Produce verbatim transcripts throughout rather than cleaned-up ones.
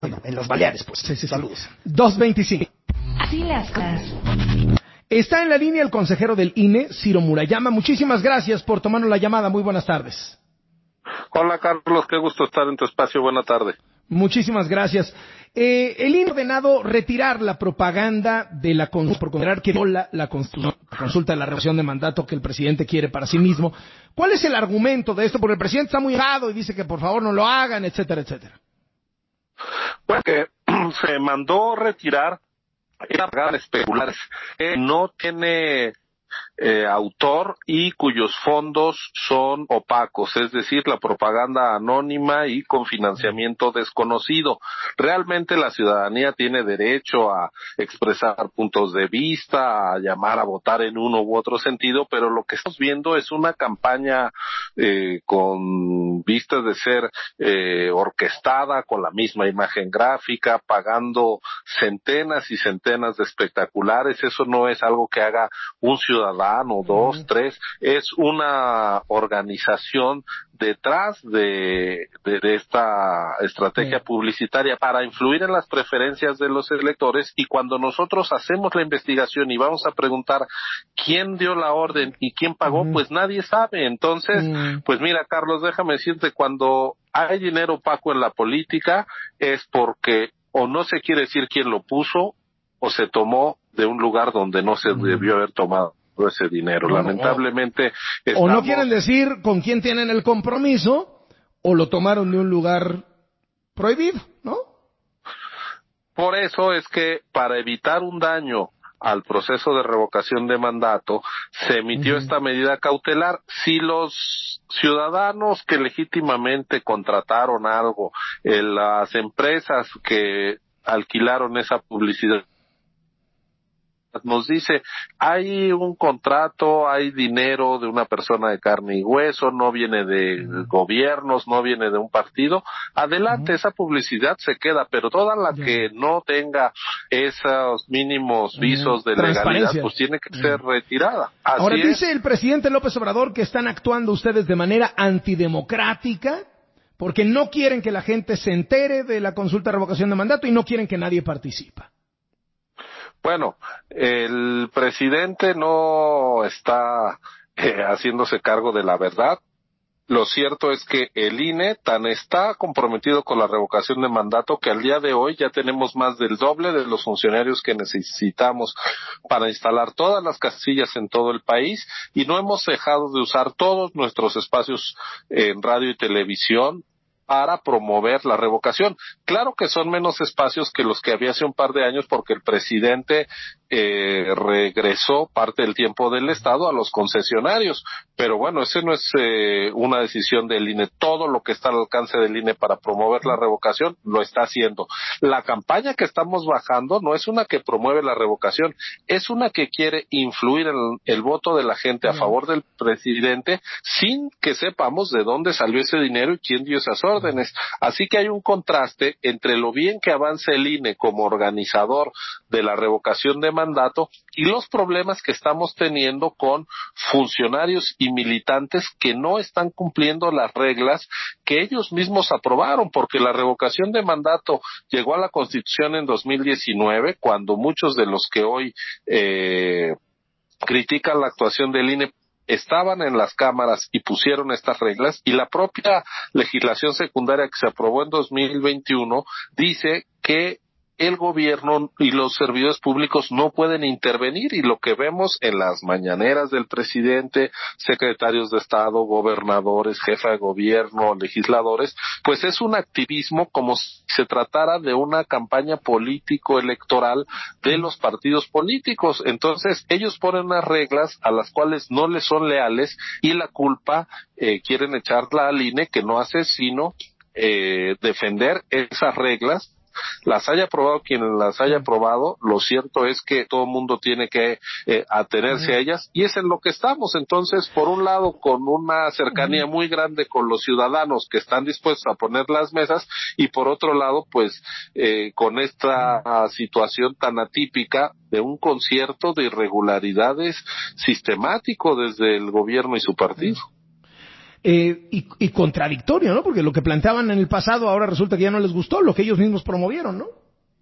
Bueno, en los Baleares, pues. Sí, sí, saludos. dos veinticinco. Así las cosas. Está en la línea el consejero del I N E, Ciro Murayama. Muchísimas gracias por tomarnos la llamada. Muy buenas tardes. Hola, Carlos. Qué gusto estar en tu espacio. Buena tarde. Muchísimas gracias. Eh, el I N E ha ordenado retirar la propaganda de la consulta, por considerar que la, la, la consulta de la revocación de mandato que el presidente quiere para sí mismo. ¿Cuál es el argumento de esto? Porque el presidente está muy enojado y dice que por favor no lo hagan, etcétera, etcétera. Bueno, que se mandó retirar propaganda especulares que no tiene eh, autor y cuyos fondos son opacos, es decir, la propaganda anónima y con financiamiento desconocido. Realmente la ciudadanía tiene derecho a expresar puntos de vista, a llamar a votar en uno u otro sentido, pero lo que estamos viendo es una campaña eh, con vistas de ser eh, orquestada, con la misma imagen gráfica, pagando centenas y centenas de espectaculares. Eso no es algo que haga un ciudadano, dos, tres, es una organización detrás de, de, de esta estrategia sí. publicitaria para influir en las preferencias de los electores, y cuando nosotros hacemos la investigación y vamos a preguntar quién dio la orden y quién pagó, uh-huh. pues nadie sabe. Entonces, uh-huh. pues mira, Carlos, déjame decirte, cuando hay dinero opaco en la política es porque o no se quiere decir quién lo puso o se tomó de un lugar donde no se uh-huh. debió haber tomado ese dinero. No, Lamentablemente o, estamos... o no quieren decir con quién tienen el compromiso, o lo tomaron de un lugar prohibido, ¿no? Por eso es que, para evitar un daño al proceso de revocación de mandato, se emitió uh-huh. esta medida cautelar. Si los ciudadanos que legítimamente contrataron algo, eh, las empresas que alquilaron esa publicidad, nos dice, hay un contrato, hay dinero de una persona de carne y hueso, no viene de uh-huh. gobiernos, no viene de un partido, adelante, uh-huh. esa publicidad se queda, pero toda la yeah. que no tenga esos mínimos visos uh-huh. de legalidad, pues tiene que uh-huh. ser retirada. Así Ahora, es. dice el presidente López Obrador que están actuando ustedes de manera antidemocrática, porque no quieren que la gente se entere de la consulta de revocación de mandato y no quieren que nadie participe. Bueno, el presidente no está eh, haciéndose cargo de la verdad. Lo cierto es que el I N E tan está comprometido con la revocación de mandato que al día de hoy ya tenemos más del doble de los funcionarios que necesitamos para instalar todas las casillas en todo el país, y no hemos dejado de usar todos nuestros espacios en radio y televisión para promover la revocación. Claro que son menos espacios que los que había hace un par de años, porque el presidente eh, regresó parte del tiempo del Estado a los concesionarios, pero bueno, ese no es eh, una decisión del I N E. Todo lo que está al alcance del I N E para promover la revocación lo está haciendo. La campaña que estamos bajando no es una que promueve la revocación, es una que quiere influir en el voto de la gente a favor del presidente sin que sepamos de dónde salió ese dinero y quién dio esas órdenes. Así que hay un contraste entre lo bien que avanza el I N E como organizador de la revocación de mandato y los problemas que estamos teniendo con funcionarios y militantes que no están cumpliendo las reglas que ellos mismos aprobaron, porque la revocación de mandato llegó a la Constitución en dos mil diecinueve, cuando muchos de los que hoy eh, critican la actuación del I N E estaban en las cámaras y pusieron estas reglas, y la propia legislación secundaria que se aprobó en dos mil veintiuno dice que el gobierno y los servidores públicos no pueden intervenir, y lo que vemos en las mañaneras del presidente, secretarios de Estado, gobernadores, jefa de gobierno, legisladores, pues es un activismo como si se tratara de una campaña político-electoral de los partidos políticos. Entonces ellos ponen unas reglas a las cuales no les son leales, y la culpa eh, quieren echarla al I N E, que no hace sino eh, defender esas reglas. Las haya aprobado quien las haya aprobado, lo cierto es que todo el mundo tiene que eh, atenerse a ellas, y es en lo que estamos. Entonces, por un lado, con una cercanía muy grande con los ciudadanos que están dispuestos a poner las mesas, y por otro lado, pues, eh, con esta situación tan atípica de un concierto de irregularidades sistemático desde el gobierno y su partido. eh, y, y contradictorio, ¿no? Porque lo que planteaban en el pasado ahora resulta que ya no les gustó, lo que ellos mismos promovieron, ¿no?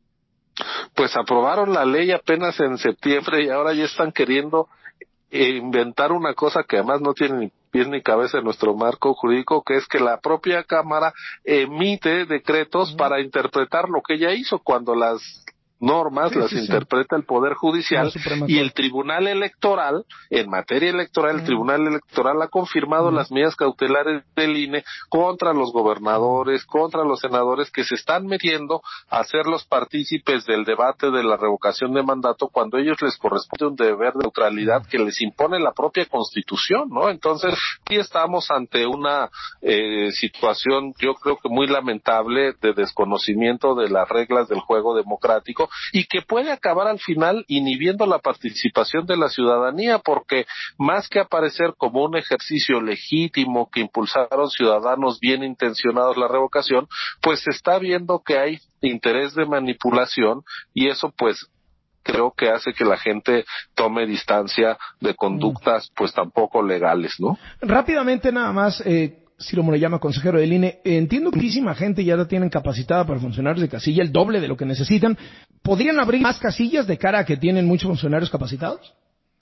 Pues aprobaron la ley apenas en septiembre y ahora ya están queriendo eh, inventar una cosa que además no tiene ni pies ni cabeza en nuestro marco jurídico, que es que la propia Cámara emite decretos uh-huh. para interpretar lo que ella hizo cuando las normas sí, las sí, interpreta sí. el Poder Judicial y el Tribunal Electoral, en materia electoral, el mm. Tribunal Electoral ha confirmado mm. las medidas cautelares del I N E contra los gobernadores, contra los senadores que se están metiendo a ser los partícipes del debate de la revocación de mandato cuando a ellos les corresponde un deber de neutralidad que les impone la propia Constitución, ¿no? Entonces, sí estamos ante una eh, situación, yo creo que muy lamentable, de desconocimiento de las reglas del juego democrático y que puede acabar al final inhibiendo la participación de la ciudadanía, porque más que aparecer como un ejercicio legítimo que impulsaron ciudadanos bien intencionados la revocación, pues se está viendo que hay interés de manipulación y eso pues creo que hace que la gente tome distancia de conductas pues tampoco legales, ¿no? Rápidamente nada más, eh, Ciro Murayama, consejero del I N E, entiendo que muchísima gente ya la tienen capacitada para funcionarios de casilla, el doble de lo que necesitan. ¿Podrían abrir más casillas de cara a que tienen muchos funcionarios capacitados?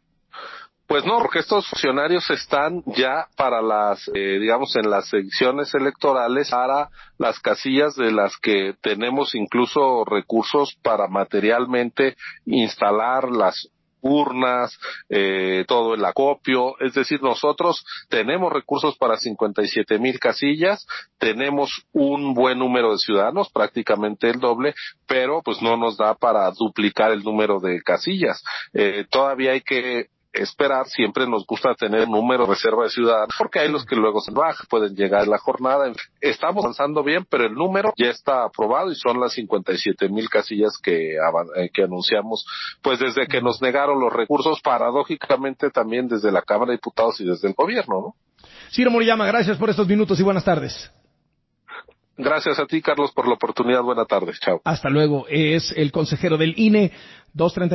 Pues no, porque estos funcionarios están ya para las, eh, digamos, en las secciones electorales, para las casillas de las que tenemos incluso recursos para materialmente instalar las urnas, eh, todo el acopio, es decir, nosotros tenemos recursos para cincuenta y siete mil casillas, tenemos un buen número de ciudadanos, prácticamente el doble, pero pues no nos da para duplicar el número de casillas. Eh, todavía hay que esperar, siempre nos gusta tener un número de reserva de ciudadanos, porque hay los que luego se bajan, pueden llegar en la jornada. Estamos avanzando bien, pero el número ya está aprobado y son las cincuenta y siete mil casillas que, que anunciamos, pues desde que nos negaron los recursos, paradójicamente también desde la Cámara de Diputados y desde el gobierno, ¿no? Ciro Murayama, gracias por estos minutos y buenas tardes. Gracias a ti, Carlos, por la oportunidad. Buenas tardes. Chao. Hasta luego. Es el consejero del I N E, dos treinta